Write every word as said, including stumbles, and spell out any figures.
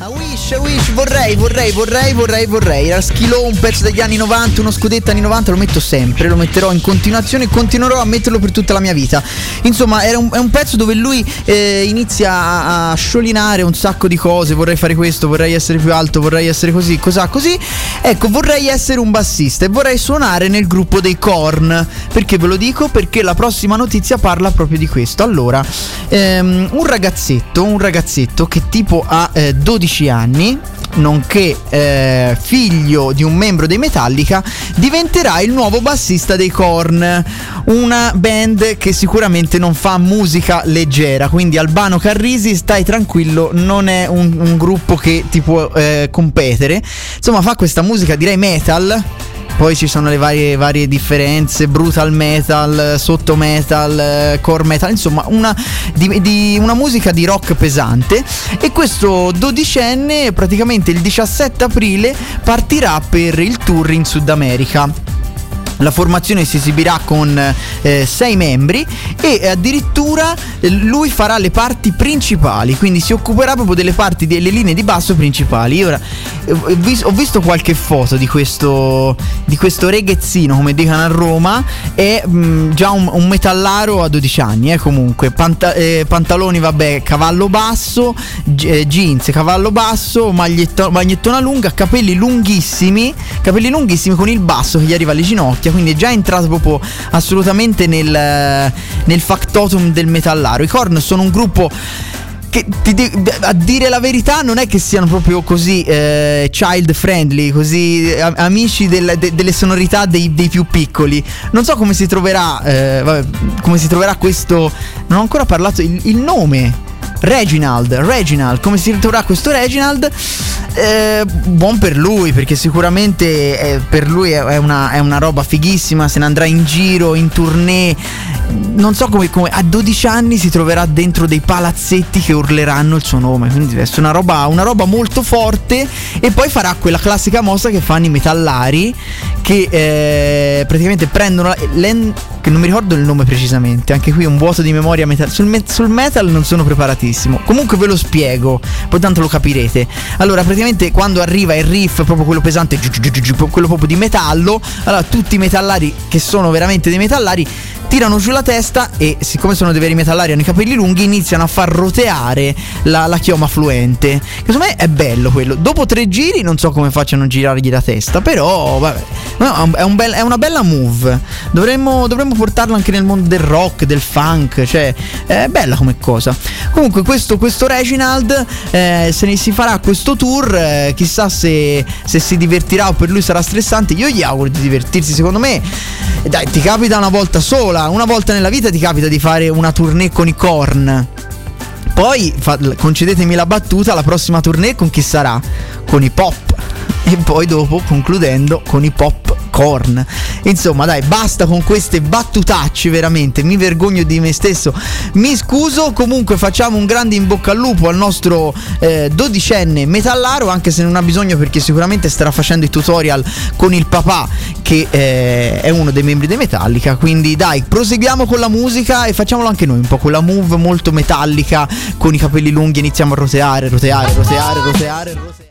I wish, I wish, vorrei, vorrei, vorrei, vorrei, vorrei. Era Schilo, un pezzo degli anni novanta, uno scudetto anni novanta, lo metto sempre, lo metterò in continuazione e continuerò a metterlo per tutta la mia vita. Insomma, era un, è un pezzo dove lui eh, inizia a, a sciolinare un sacco di cose. Vorrei fare questo, vorrei essere più alto, vorrei essere così, cos'ha così. Ecco, vorrei essere un bassista e vorrei suonare nel gruppo dei Korn. Perché ve lo dico? Perché la prossima notizia parla proprio di questo. Allora, ehm, un ragazzetto, un ragazzetto che tipo ha eh, dodici anni, nonché eh, figlio di un membro dei Metallica, diventerà il nuovo bassista dei Korn, una band che sicuramente non fa musica leggera. Quindi Albano Carrisi, stai tranquillo, non è un, un gruppo che ti può eh, competere. Insomma, fa questa musica, direi metal. Poi ci sono le varie, varie differenze, brutal metal, sotto metal, core metal, insomma una, di, di, una musica di rock pesante. E questo dodicenne praticamente il diciassette aprile partirà per il tour in Sud America. La formazione si esibirà con eh, sei membri e addirittura eh, lui farà le parti principali, quindi si occuperà proprio delle parti, delle linee di basso principali. Io ora eh, ho, vis- ho visto qualche foto di questo di questo ragazzino, come dicono a Roma, è mh, già un, un metallaro a dodici anni, eh, comunque Panta- eh, pantaloni, vabbè, cavallo basso, g- eh, jeans, cavallo basso, maglietto- magliettona lunga, capelli lunghissimi, capelli lunghissimi con il basso che gli arriva alle ginocchia. Quindi è già entrato proprio assolutamente nel, nel factotum del metallaro. I Korn sono un gruppo che, a dire la verità, non è che siano proprio così eh, child friendly, così eh, amici del, de, delle sonorità dei, dei più piccoli. Non so come si troverà eh, vabbè, come si troverà questo. Non ho ancora parlato il, il nome Reginald, Reginald, come si ritroverà questo Reginald? Eh, buon per lui, perché sicuramente eh, per lui è una, è una roba fighissima. Se ne andrà in giro, in tournée. Non so come, come a dodici anni si troverà dentro dei palazzetti che urleranno il suo nome. Quindi deve essere una roba, una roba molto forte. E poi farà quella classica mossa che fanno i metallari, che eh, praticamente prendono l'en- che non mi ricordo il nome precisamente, anche qui un vuoto di memoria metal- sul, me- sul metal non sono preparatissimo. Comunque ve lo spiego, poi tanto lo capirete. Allora, praticamente quando arriva il riff, proprio quello pesante, quello proprio di metallo, allora tutti i metallari che sono veramente dei metallari tirano giù la testa e, siccome sono dei veri metallari, hanno i capelli lunghi, iniziano a far roteare la, la chioma fluente. Che secondo me è bello quello. Dopo tre giri non so come facciano a girargli la testa, però vabbè, no, è, un bel, è una bella move. Dovremmo, dovremmo portarlo anche nel mondo del rock, del funk, cioè è bella come cosa. Comunque questo, questo Reginald eh, se ne si farà questo tour, eh, chissà se, se si divertirà o per lui sarà stressante. Io gli auguro di divertirsi. Secondo me, dai, ti capita una volta sola, una volta nella vita ti capita di fare una tournée con i Korn. Poi fa, concedetemi la battuta, la prossima tournée con chi sarà? Con i Pop. E poi dopo, concludendo, con i Pop Korn. Insomma, dai, basta con queste battutacce, veramente mi vergogno di me stesso, mi scuso. Comunque facciamo un grande in bocca al lupo al nostro eh, dodicenne metallaro, anche se non ha bisogno, perché sicuramente starà facendo i tutorial con il papà, che eh, è uno dei membri dei Metallica. Quindi dai, proseguiamo con la musica e facciamolo anche noi un po' quella move molto metallica, con i capelli lunghi iniziamo a roteare, roteare, roteare, roteare, roteare.